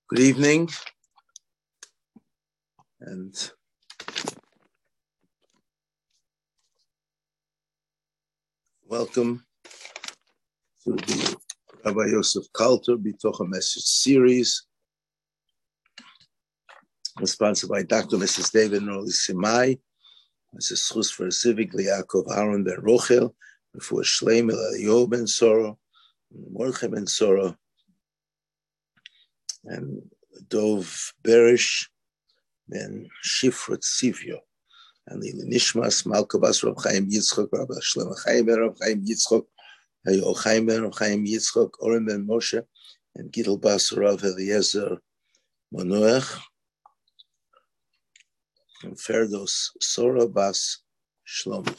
Good evening, and welcome to the Rabbi Yosef Kalter Bitoch Message series, sponsored by Dr. and Mrs. David Norley Simai, Mrs. Chus for Civic Yaakov Aaron Ben Rochel, before Shleim Eliyahu Ben Soro, Mordechai Ben Soro, and Dov Berish Ben Shifrat Sivyo, and the Nishmas Malka Bas Rav Chaim Yitzchok, Rabbi Shlomo Chaim Ben Rav Chaim Yitzchok, Hayo Chaim Ben Rav Chaim Yitzchok, Oren Ben Moshe, and Gidel Bas Rav Eliezer Monoach, and Ferdos Sora Bas Shlomo.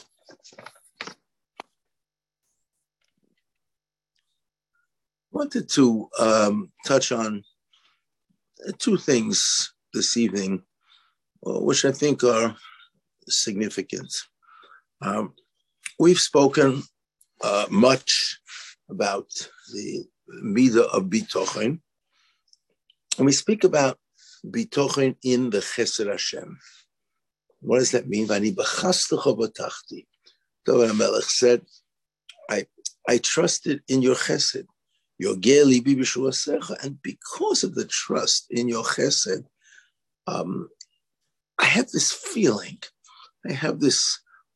I wanted to touch on two things this evening, which I think are significant. We've spoken much about the Midah of Bitochen, and we speak about Bitochen in the Chesed Hashem. What does that mean? Vani b'chastecha b'tachti. David HaMelech said, I trusted in your Chesed. And because of the trust in your chesed, I have this feeling, I have this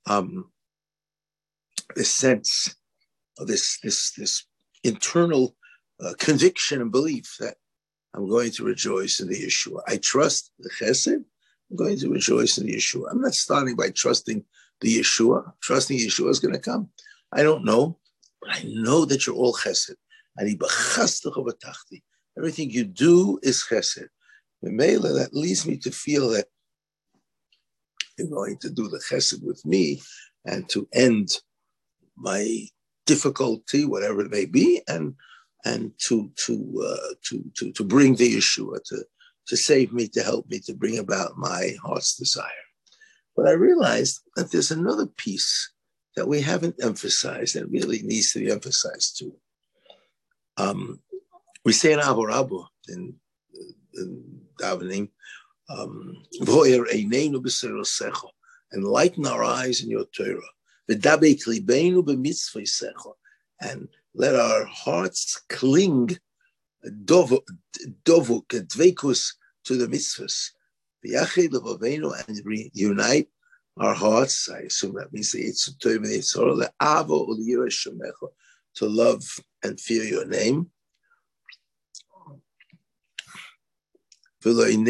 sense of this internal conviction and belief that I'm going to rejoice in the Yeshua. I trust the chesed, I'm going to rejoice in the Yeshua. I'm not starting by trusting the Yeshua. Trusting Yeshua is going to come. I don't know, but I know that you're all chesed. Everything you do is chesed. That leads me to feel that you're going to do the chesed with me and to end my difficulty, whatever it may be, and to bring the Yeshua, to save me, to help me, to bring about my heart's desire. But I realized that there's another piece that we haven't emphasized that really needs to be emphasized too. We say in Avo Rabbo, in davening, enlighten our eyes in your Torah, and let our hearts cling, dovuk, dvekus, to the mitzvahs, and reunite our hearts. I assume that means to love and fear your name. And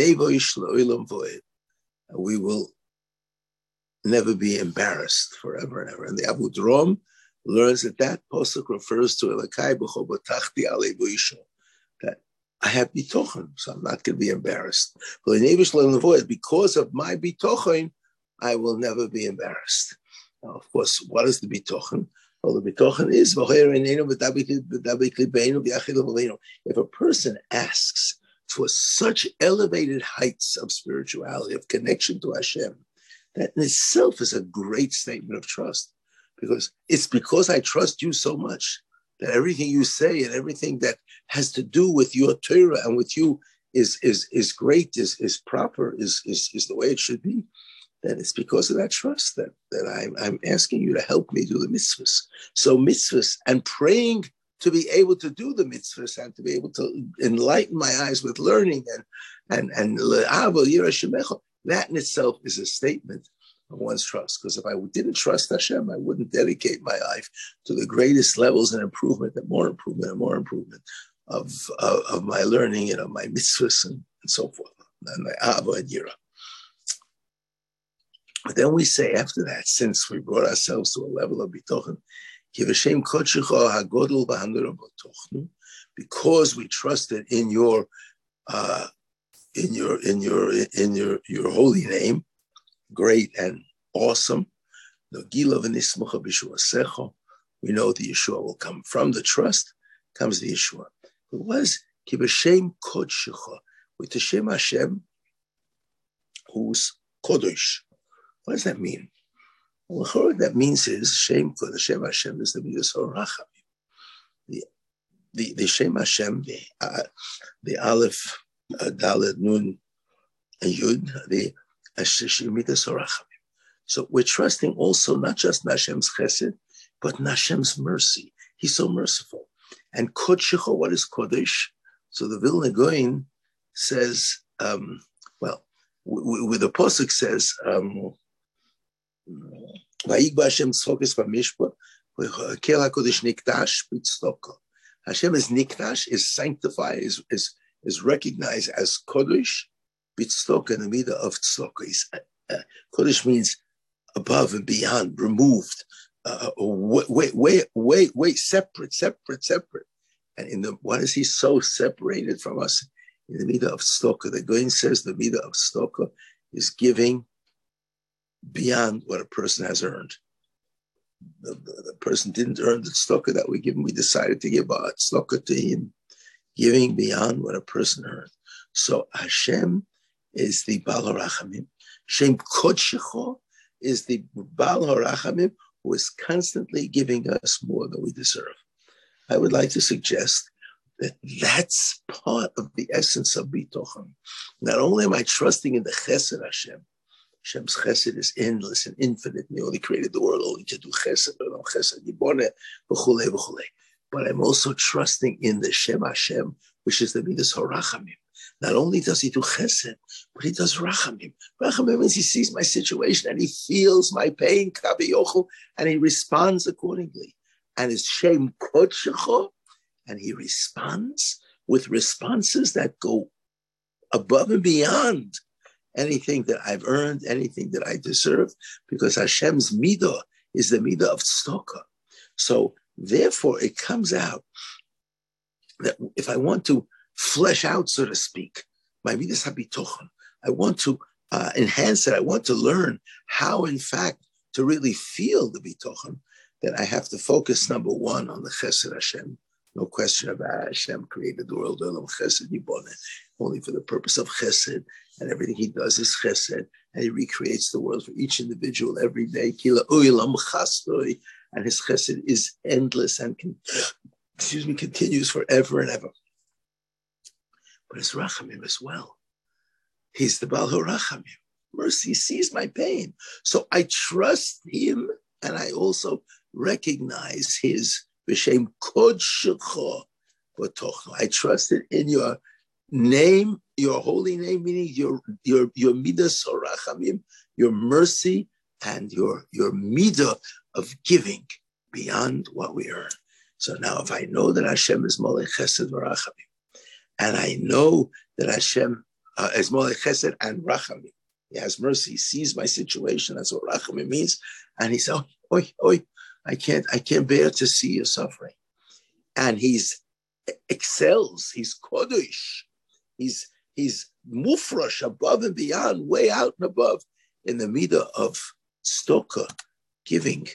we will never be embarrassed forever and ever. And the Abu Drom learns that pasuk refers to Elakai b'cho b'tachti alei b'isho, that I have bitochen, so I'm not going to be embarrassed. Because of my bitochen, I will never be embarrassed. Now, of course, what is the bitochen? Well, the bitochen is, if a person asks for such elevated heights of spirituality, of connection to Hashem, that in itself is a great statement of trust. Because it's because I trust you so much that everything you say and everything that has to do with your Torah and with you is great, is proper, is the way it should be. That it's because of that trust that I'm asking you to help me do the mitzvahs. So mitzvahs and praying to be able to do the mitzvahs and to be able to enlighten my eyes with learning and that in itself is a statement of one's trust. Because if I didn't trust Hashem, I wouldn't dedicate my life to the greatest levels and improvement and more improvement of my learning and of my mitzvahs and so forth, and my Ava and Yira. But then we say after that, since we brought ourselves to a level of bitochen, because we trusted in your holy name, great and awesome. We know the Yeshua will come. From the trust comes the Yeshua. It was kibashem kodshecha, with the Shem Hashem, who's kodesh. What does that mean? Well, what that means is Shem Hashem is the Midas Horachamim. The Shem Hashem, the Aleph Dalet Nun Yud, the Ashish Midas Orachamim. So we're trusting also not just Hashem's Chesed, but Hashem's mercy. He's so merciful. And Kodshecho, what is Kodesh? So the Vilna Gaon says, with the Pasuk says, Vayikba Hashem's focus for Mishpah, Kel HaKodesh Nikdash B'Tzedakah. Hashem is Nikdash, is sanctified, is recognized as Kodesh B'Tzedakah, in the midah of Tzedakah. Kodesh means above and beyond, removed, way, separate. And why is he so separated from us? In the midah of tzedakah, the Goin says the midah of tzedakah is giving beyond what a person has earned. The person didn't earn the tzedakah that we give him. We decided to give tzedakah to him, giving beyond what a person earned. So Hashem is the Baal HaRachamim. Shem Kodshecho is the Baal HaRachamim, who is constantly giving us more than we deserve. I would like to suggest that that's part of the essence of Bitochen. Not only am I trusting in the Chesed Hashem, Hashem's Chesed is endless and infinite. He only created the world only to do Chesed, but I'm also trusting in the Shem Hashem, which is the Midas HaRachamim. Not only does he do Chesed, but he does Rachamim. Rachamim means he sees my situation and he feels my pain, Kaviyochu, and he responds accordingly. And it's Shem Kodshecho, and he responds with responses that go above and beyond anything that I've earned, anything that I deserve, because Hashem's midah is the midah of tzedakah. So therefore, it comes out that if I want to flesh out, so to speak, my midas habitochen, I want to enhance it. I want to learn how, in fact, to really feel the bitochen, that I have to focus, number one, on the Chesed Hashem. No question about Hashem created the world, Olam Chesed Yiboneh, only for the purpose of Chesed, and everything he does is Chesed, and he recreates the world for each individual every day. Kila Olam Chastoi, and his Chesed is endless and continues forever and ever. But it's Rachamim as well. He's the Baal HaRachamim. Mercy sees my pain. So I trust him, and I also recognize his V'shem Kodshecho B'tochno. I trusted in your name, your holy name, meaning your midas HaRachamim, your mercy, and your midah of giving beyond what we earn. So now, if I know that Hashem is Molech Chesed v'Rachamim, and I know that Hashem is Molech Chesed and Rachamim, he has mercy, he sees my situation. That's what Rachamim means, and he says, "Oi, I can't bear to see you suffering." And he's excels. He's kodesh. He's mufresh, above and beyond, way out and above, in the midah of tzedakah, giving.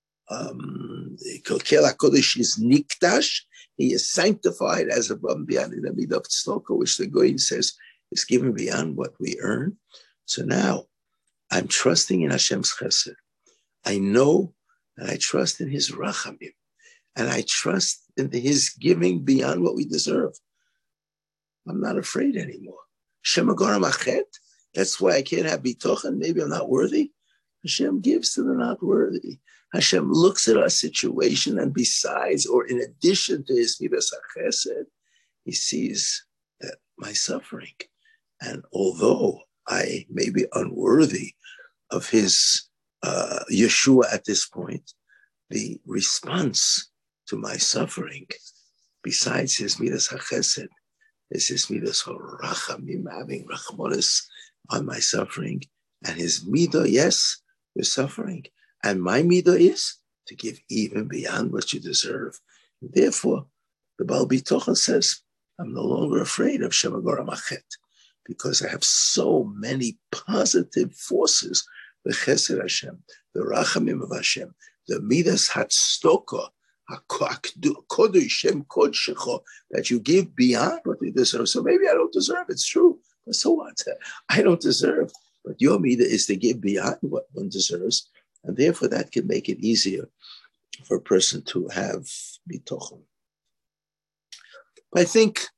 Kel HaKodesh is nikdash. He is sanctified as above and beyond in the midah of tzedakah, which the Goyin says is given beyond what we earn. So now I'm trusting in Hashem's chesed. I know that I trust in his rachamim, and I trust in his giving beyond what we deserve. I'm not afraid anymore. Shemagora machet. That's why I can't have bitochen. Maybe I'm not worthy. Hashem gives to the not worthy. Hashem looks at our situation, and besides, or in addition to his midas chesed, he sees that my suffering. And although I may be unworthy of his Yeshua at this point, the response to my suffering, besides his midas chesed, is his midas harachamim, having rachmanis on my suffering, and his midah, yes, you're suffering, and my midah is to give even beyond what you deserve. And therefore, the Baal Bitochen says, I'm no longer afraid of Shemagora Machet, because I have so many positive forces, the Chesed Hashem, the Rachamim of Hashem, the Midas Hatstoka, Kodesh Shem Kodshecho, that you give beyond what we deserve. So maybe I don't deserve, it's true, but so what? I don't deserve, but your Midah is to give beyond what one deserves, and therefore that can make it easier for a person to have Bitochen. I think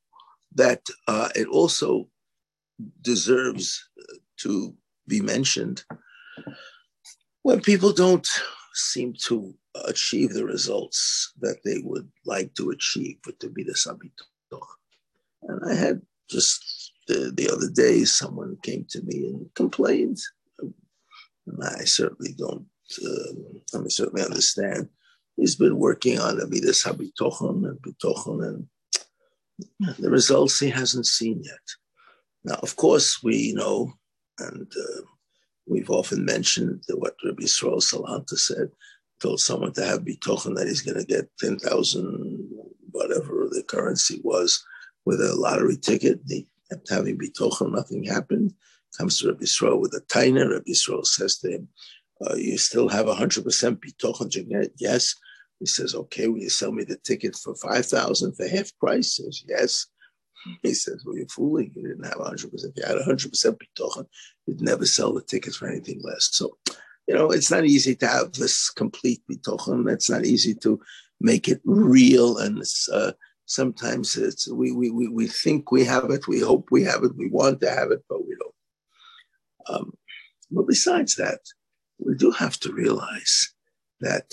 that it also deserves to be mentioned when people don't seem to achieve the results that they would like to achieve with the Midas HaBitoch. And I had just the other day, someone came to me and complained. And I certainly don't, I certainly understand. He's been working on the Midas HaBitochon and Bitochon, and the results he hasn't seen yet. Now, of course, we know, and we've often mentioned what Rabbi Yisrael Salanta said, told someone to have bitochen that he's going to get 10,000, whatever the currency was, with a lottery ticket. He kept having bitochen, nothing happened. Comes to Rabbi Yisrael with a taina. Rabbi Yisrael says to him, you still have 100% bitochen? Yes. He says, okay, will you sell me the ticket for 5,000 for half price? He says, yes. He says, well, you're fooling. You didn't have 100%. If you had 100% bitochen, you'd never sell the tickets for anything less. So, it's not easy to have this complete bitochen. It's not easy to make it real. And sometimes we think we have it. We hope we have it. We want to have it, but we don't. But besides that, we do have to realize that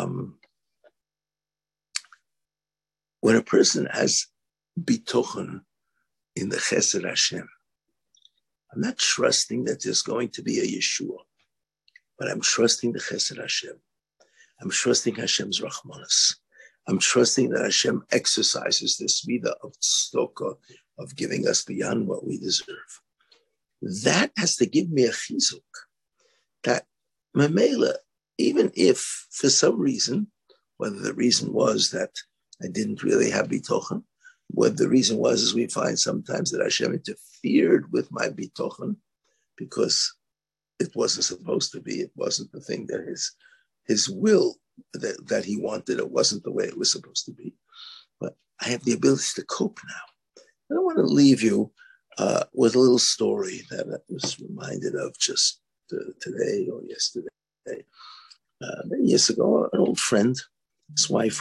when a person has bitochen in the Chesed Hashem, I'm not trusting that there's going to be a Yeshua, but I'm trusting the Chesed Hashem. I'm trusting Hashem's Rachmanis. I'm trusting that Hashem exercises this midah of tzedakah, of giving us beyond what we deserve. That has to give me a chizuk. That Mamela, even if for some reason, whether the reason was that I didn't really have bitochen, whether the reason was, as we find sometimes, that Hashem interfered with my bitochen because it wasn't supposed to be. It wasn't the thing that his will that he wanted. It wasn't the way it was supposed to be. But I have the ability to cope now. I don't want to leave you with a little story that I was reminded of just today or yesterday. Many years ago, an old friend, his wife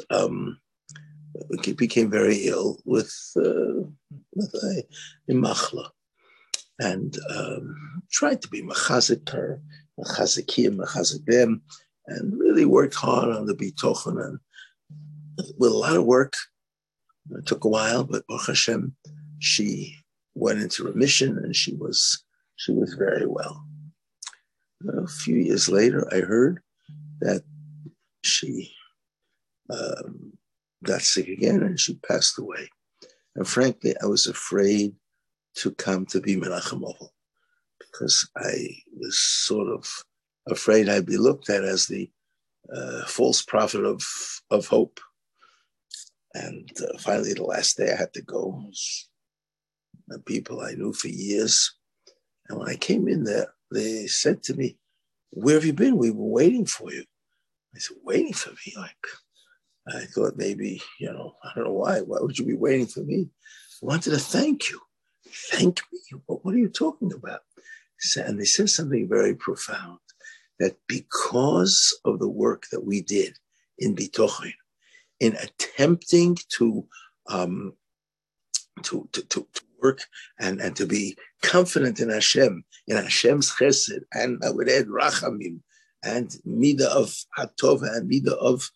became very ill with a machla, and tried to be machazik her, machazikim, machazik them, and really worked hard on the bitochen, and with a lot of work. It took a while, but Baruch Hashem, she went into remission, and she was very well. A few years later, I heard that she got sick again, and she passed away. And frankly, I was afraid to come to be Menachem Ovel, because I was sort of afraid I'd be looked at as the false prophet of hope. And finally, the last day I had to go. The people I knew for years. And when I came in there, they said to me, "Where have you been? We were waiting for you." I said, "Waiting for me?" I thought maybe, I don't know why. Why would you be waiting for me? I wanted to thank you. Thank me? What are you talking about? And they said something very profound, that because of the work that we did in Bitochen, in attempting to work and to be confident in Hashem, in Hashem's chesed, and I would add rachamim, and midah of hatova, and midah of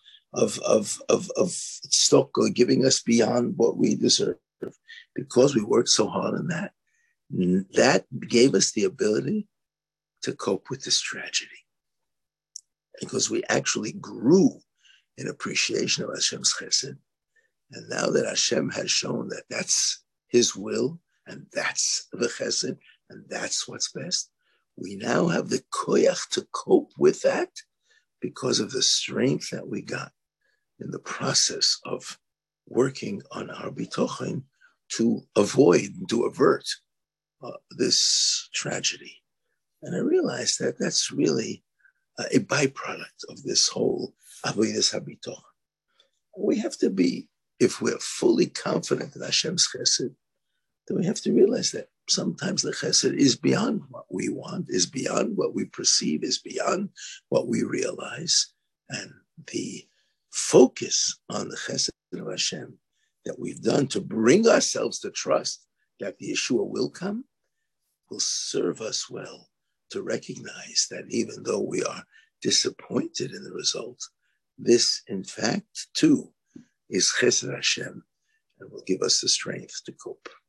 tzedakah, giving us beyond what we deserve, because we worked so hard on that. That gave us the ability to cope with this tragedy, because we actually grew in appreciation of Hashem's chesed. And now that Hashem has shown that that's His will, and that's the chesed, and that's what's best, we now have the koyach to cope with that because of the strength that we got in the process of working on our bitochen to avert this tragedy. And I realized that that's really a byproduct of this whole avodas habitochen. We have to be, if we're fully confident in Hashem's chesed, then we have to realize that sometimes the chesed is beyond what we want, is beyond what we perceive, is beyond what we realize. And the focus on the chesed of Hashem that we've done to bring ourselves to trust that the Yeshua will come will serve us well to recognize that even though we are disappointed in the result, this, in fact, too, is Chesed Hashem and will give us the strength to cope.